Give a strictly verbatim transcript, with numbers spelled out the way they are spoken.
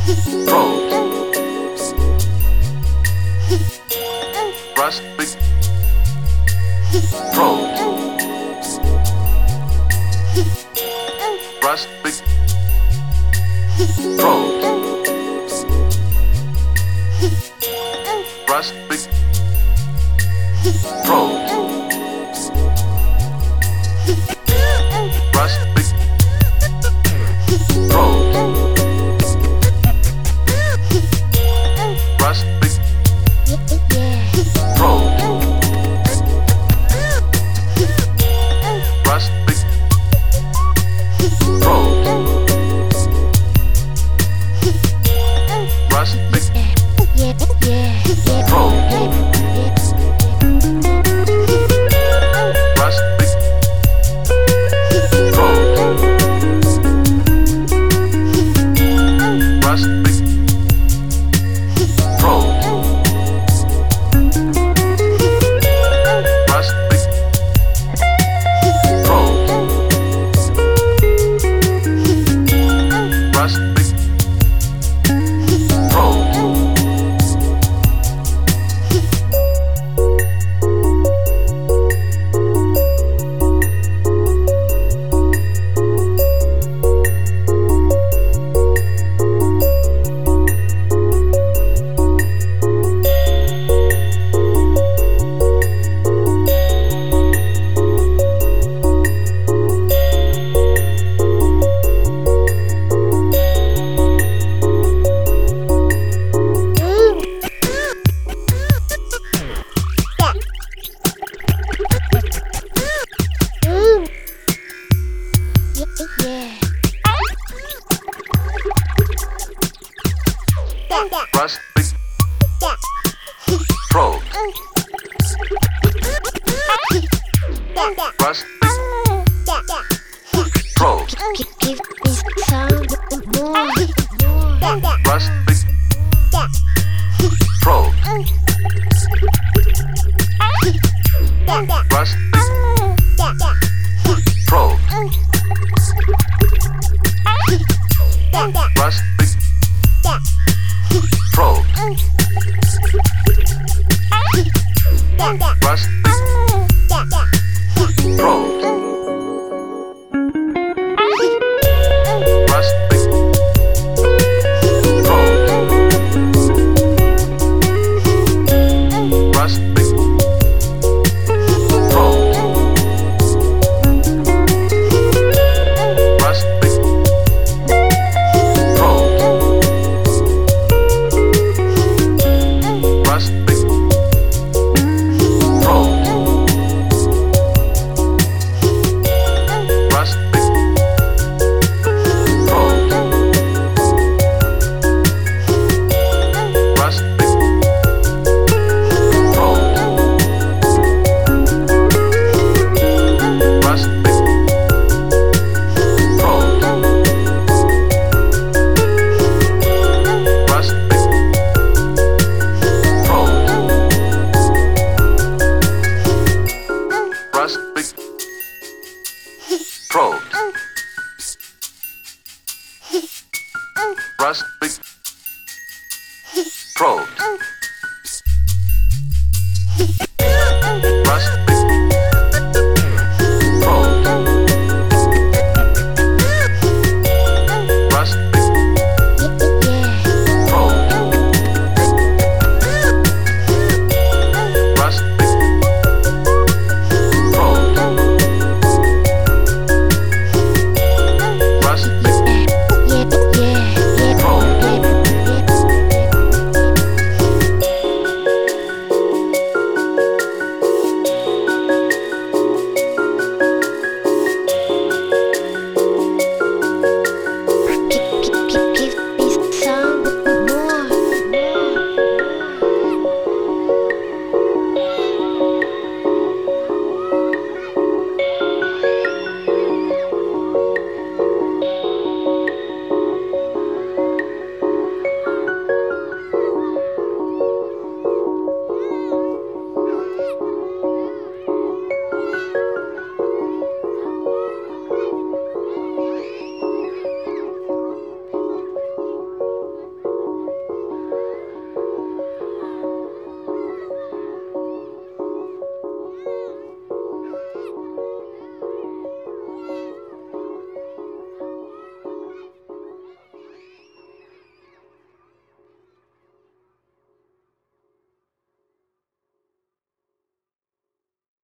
Pros. Rust big. Pros. Rust big. Pros. Rust big. Pros. Rust big. Pros. Rust big. Pros. Rust big. Pros. Rust big. Pros. Rust big. Pros. Rust big. Pros. Give me some more. Rust big. Pros. Rust big. Pros. Rust big. Pros. Rust big. Pros. Rust big. Pros. Rust big. Pros. Rust big. Pros. Rust big. Pros. Rust big. Pros. Rust big. Pros. Rust big. Pros. Rust big. Pros. Rust big. Pros. Rust big. Pros.